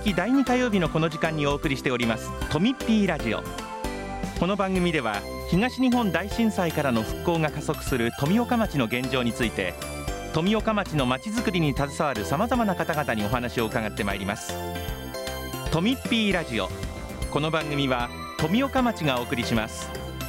月第2火曜日のこの時間にお送りしておりますとみっぴーラジオ。この番組では東日本大震災からの復興が加速する富岡町の現状について、富岡町の町づくりに携わるさまざまな方々にお話を伺ってまいります。とみっぴーラジオ。この番組は富岡町がお送りします。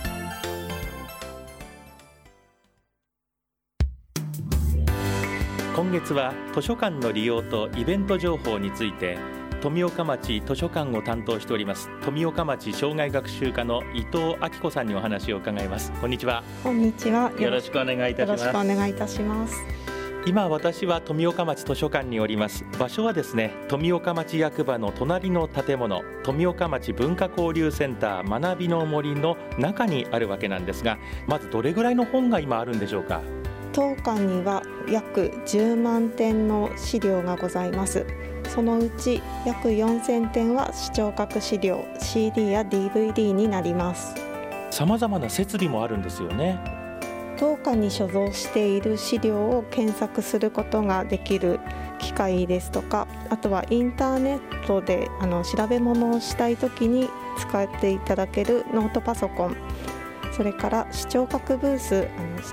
今月は図書館の利用とイベント情報について、富岡町図書館を担当しております富岡町障害学習課の伊藤明子さんにお話を伺います。こんにちは。 こんにちは。 よろしくお願いいたします。 よろしくお願いいたします。 今私は富岡町図書館におります。場所はですね、富岡町役場の隣の建物、富岡町文化交流センター学びの森の中にあるわけなんですが、まずどれぐらいの本が今あるんでしょうか。 当館には約10万点の資料がございます。そのうち約4000点は視聴覚資料 CD や DVD になります。 さまざまな設備もあるんですよね。 当館に所蔵している資料を検索することができる機械ですとか、あとはインターネットで調べ物をしたいときに使っていただけるノートパソコン、それから視聴覚ブース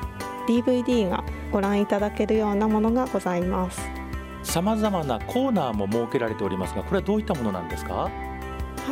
DVD がご覧いただけるようなものがございます。 さまざまなコーナーも設けられておりますが、これはどういったものなんですか。 はい、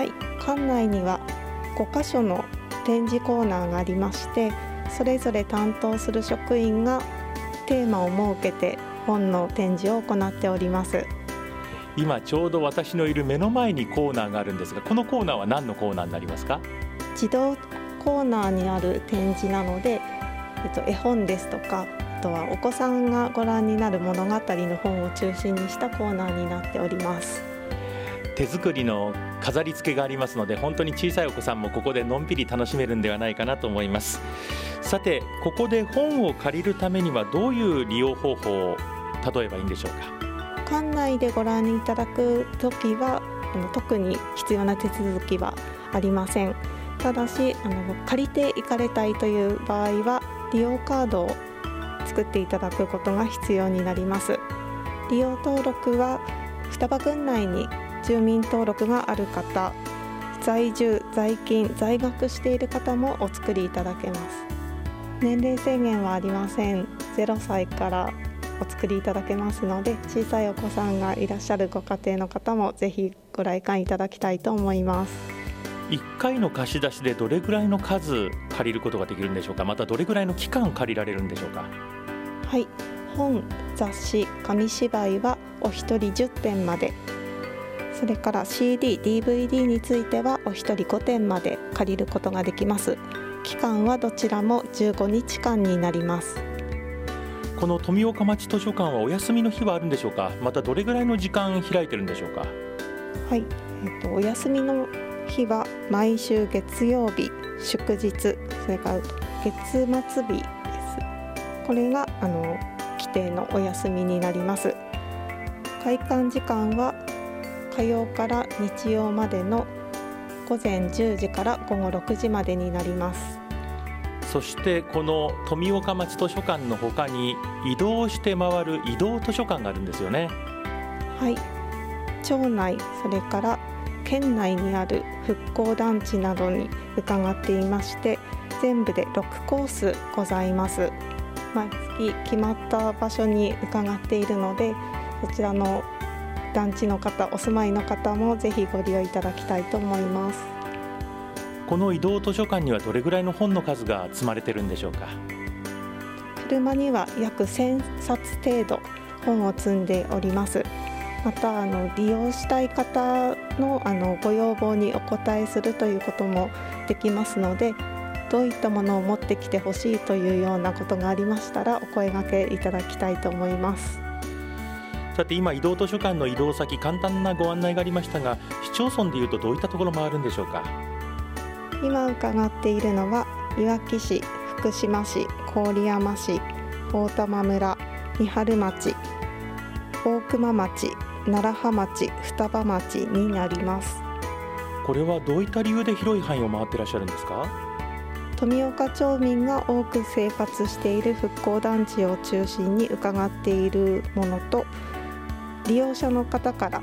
館内には5箇所の展示コーナーがありまして、それぞれ担当する職員がテーマを設けて本の展示を行っております。 今ちょうど私のいる目の前にコーナーがあるんですが、このコーナーは何のコーナーになりますか。 児童コーナーにある展示なので、絵本ですとか、あとはお子さんがご覧になる物語の本を中心にしたコーナーになっております。 手作りの飾り付けがありますので、本当に小さいお子さんもここでのんびり楽しめるんではないかなと思います。さて、ここで本を借りるためにはどういう利用方法を例えばいいんでしょうか。 館内でご覧いただくときは特に必要な手続きはありません。ただし借りて行かれたいという場合は利用カードを作っていただくことが必要になります。利用登録は双葉郡内に住民登録がある方、在住、在勤、在学している方もお作りいただけます。年齢制限はありません。0歳からお作りいただけますので、小さいお子さんがいらっしゃるご家庭の方もぜひご来館いただきたいと思います。 1回の貸し出しでどれぐらいの数借りることができるんでしょうか。またどれぐらいの期間借りられるんでしょうか。 はい、本、雑誌、紙芝居はお一人10点まで、それから CD、DVD についてはお一人5点まで借りることができます。期間はどちらも15日間になります。 この富岡町図書館はお休みの日はあるんでしょうか。またどれぐらいの時間開いてるんでしょうか。 はい、お休みの日は毎週月曜日、祝日、それから月末日です。これが規定のお休みになります。開館時間は火曜から日曜までの午前10時から午後6時までになります。 そしてこの富岡町図書館の他に移動して回る移動図書館があるんですよね。 はい、町内、それから県内にある復興団地などに伺っていまして、全部で6コースございます。毎月決まった場所に伺っているので、そちらの団地の方、お住まいの方もぜひご利用いただきたいと思います。 この移動図書館にはどれぐらいの本の数が積まれてるんでしょうか。 車には約1000冊程度本を積んでおります。また利用したい方のご要望にお応えするということもできますので、どういったものを持ってきてほしいというようなことがありましたらお声掛けいただきたいと思います。 さて、今移動図書館の移動先、簡単なご案内がありましたが、市町村でいうとどういったところもあるんでしょうか。 今伺っているのはいわき市、福島市、郡山市、大玉村、三春町、大熊町、楢葉町、双葉町になります。 これはどういった理由で広い範囲を回っていらっしゃるんですか。 富岡町民が多く生活している復興団地を中心に伺っているものと、利用者の方から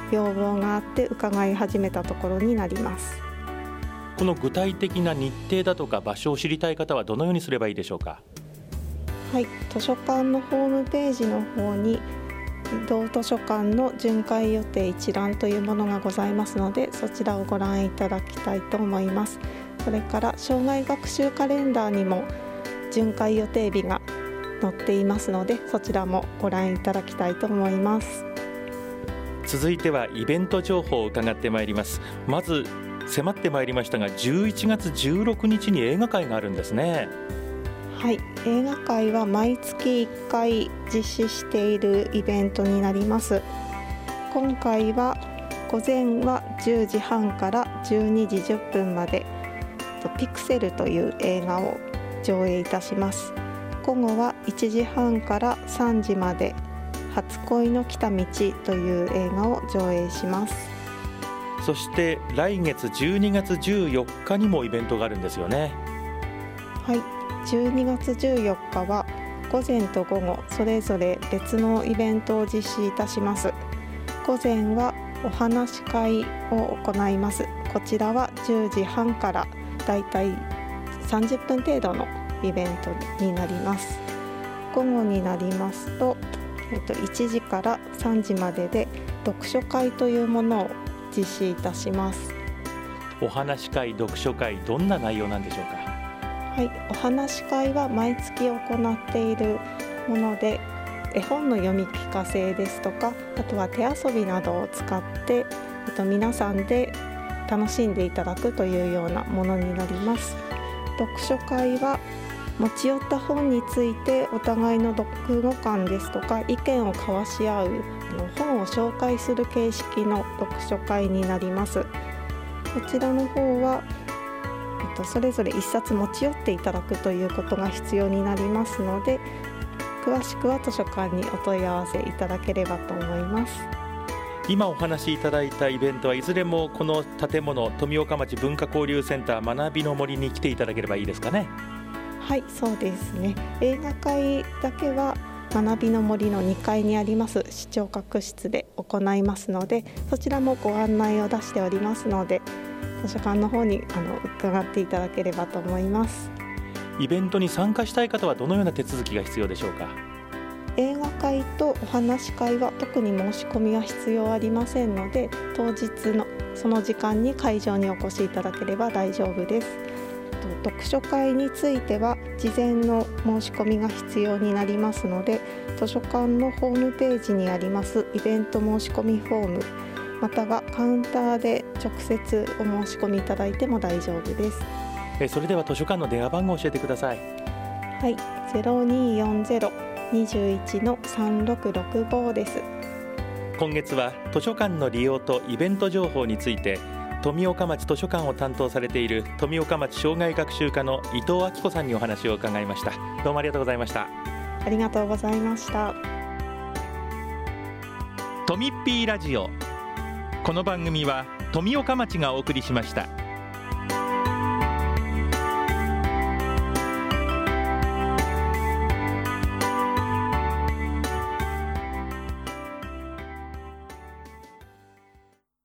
要望があって伺い始めたところになります。 この具体的な日程だとか場所を知りたい方はどのようにすればいいでしょうか。 はい、図書館のホームページの方に同図書館の巡回予定一覧というものがございますので、そちらをご覧いただきたいと思います。それから生涯学習カレンダーにも巡回予定日が載っていますので、そちらもご覧いただきたいと思います。 続いてはイベント情報を伺ってまいります。まず迫ってまいりましたが、11月16日に映画会があるんですね。 はい、映画会は毎月1回実施しているイベントになります。今回は午前は10時半から12時10分までピクセルという映画を上映いたします。午後は1時半から3時まで初恋の来た道という映画を上映します。 そして来月12月14日にもイベントがあるんですよね。 はい、12月14日は午前と午後それぞれ別のイベントを実施いたします。午前はお話し会を行います。こちらは10時半からだいたい30分程度のイベントになります。午後になりますと、1時から3時までで読書会というものを実施いたします。 お話し会、読書会、どんな内容なんでしょうか。 はい、お話し会は毎月行っているもので、絵本の読み聞かせですとか、あとは手遊びなどを使って皆さんで楽しんでいただくというようなものになります。読書会は持ち寄った本についてお互いの読後感ですとか意見を交わし合う本を紹介する形式の読書会になります。こちらの方はそれぞれ1冊持ち寄っていただくということが必要になりますので、詳しくは図書館にお問い合わせいただければと思います。 今お話しいただいたイベントはいずれもこの建物、富岡町文化交流センター学びの森に来ていただければいいですかね。 はい、そうですね。映画会だけは学びの森の2階にあります視聴覚室で行いますので、そちらもご案内を出しておりますので、図書館の方に伺っていただければと思います。 イベントに参加したい方はどのような手続きが必要でしょうか。 映画会とお話し会は特に申し込みは必要ありませんので、当日のその時間に会場にお越しいただければ大丈夫です。読書会については事前の申し込みが必要になりますので、図書館のホームページにありますイベント申し込みフォーム、またはカウンターで直接お申し込みいただいても大丈夫です。 それでは図書館の電話番号を教えてください。 はい、0240-21-3665です。 今月は図書館の利用とイベント情報について、富岡町図書館を担当されている富岡町障害学習課の伊藤明子さんにお話を伺いました。どうもありがとうございました。 ありがとうございました。 富っぴーラジオ、この番組は富岡町がお送りしました。